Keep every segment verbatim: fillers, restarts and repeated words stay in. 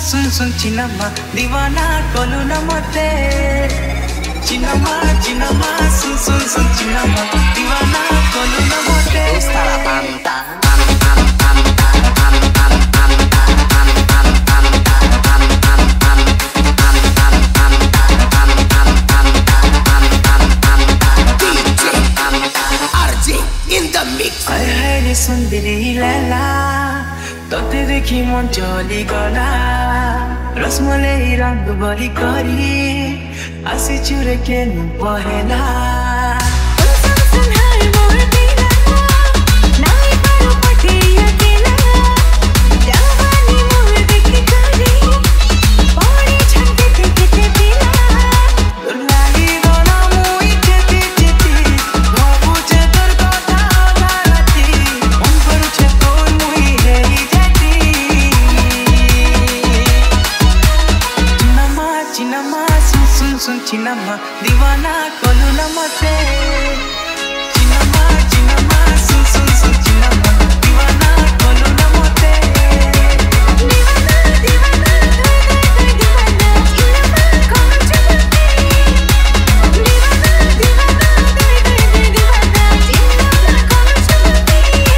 सुन सुन चिन्नमा दीवाना कलु न मते चिन्नमा चिन्नमा सुन सुन सुन चिन्नमा दीवाना कलु न मते Stara panta सुन्दरी लैला तते देखि मन चली गला रसमलाई रंग बली करी आसी चुरे के नु पहेला सुन चिन्नमा दीवाना कलु न मते चिन्नमा चिन्नमा सुन सुन सुन चिन्नमा दीवाना कलु न मते दीवाना दीवाना दीवाना चिन्नमा कलु चमते दीवाना दीवाना दीवाना चिन्नमा कलु चमते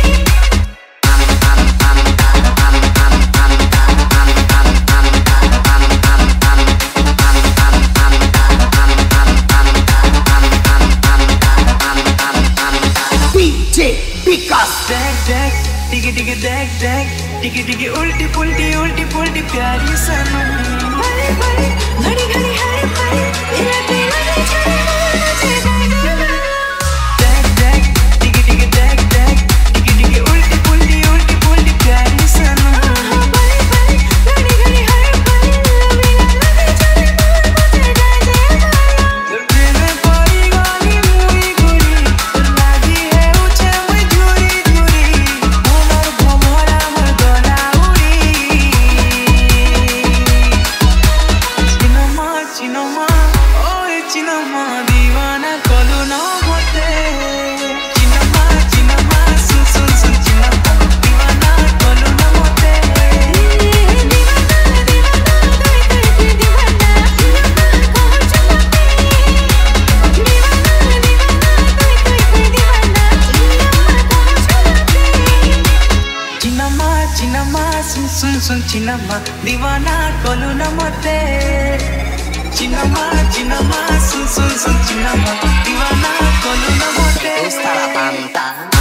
टिकी टिकी देख देख टिकी टिकी उल्टी पुल्टी उल्टी पुल्टी प्यारी सनम भले भले घड़ी घड़ी हरे भरे तेरा तेरा नहीं छाड़े मुझे देख देख टिकी टिकी देख देख टिकी टिकी उल्टी पुल्टी उल्टी पुल्टी प्यारी सनम भले भले घड़ी घड़ी हरे भरे तेरा नहीं छाड़े मुझे देख तेरे परी गाली मुई गुरी लागी है उछे मुई झूरी झूरी चिन्नमा दीवाना कलु न मते चिन्नमा चिन्नमा सुन सुन सुन चिन्नमा दीवाना कलु न मते दीवाना दीवाना दीवाना चिन्नमा कलु चमते दीवाना दीवाना दीवाना चिन्नमा चिन्नमा सुन सुन सुन चिन्नमा दीवाना कलु न मते चिन्नमा चिन्नमा सुन सुन सुन चिन्नमा दीवाना कलु न मते Stara panta